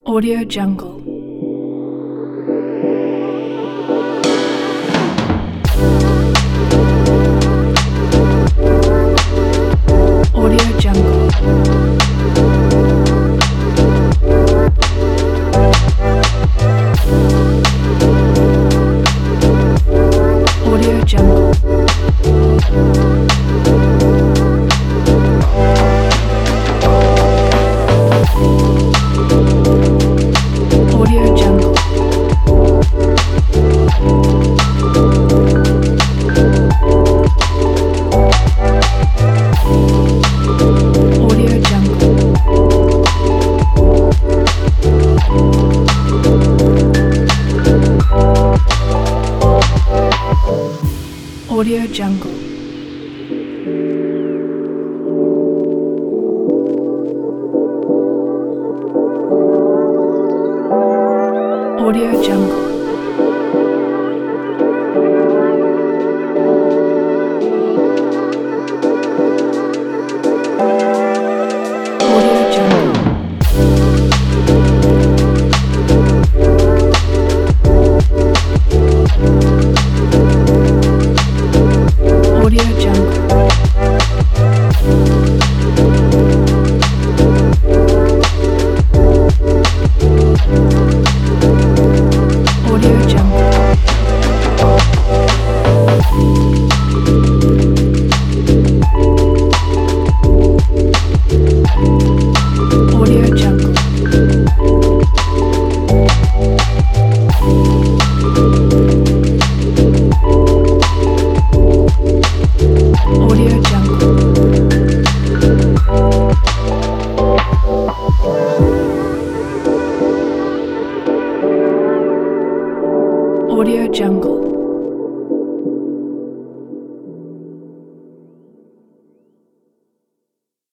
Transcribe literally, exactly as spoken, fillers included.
Audio Jungle. Audio Jungle. Audio Jungle. Audio Jungle. Audio Jungle. Audio Jungle. Audio Jungle. Audio Jungle. Audio Jungle. Audio Jungle. Audio Jungle. Audio Jungle. Audio Jungle.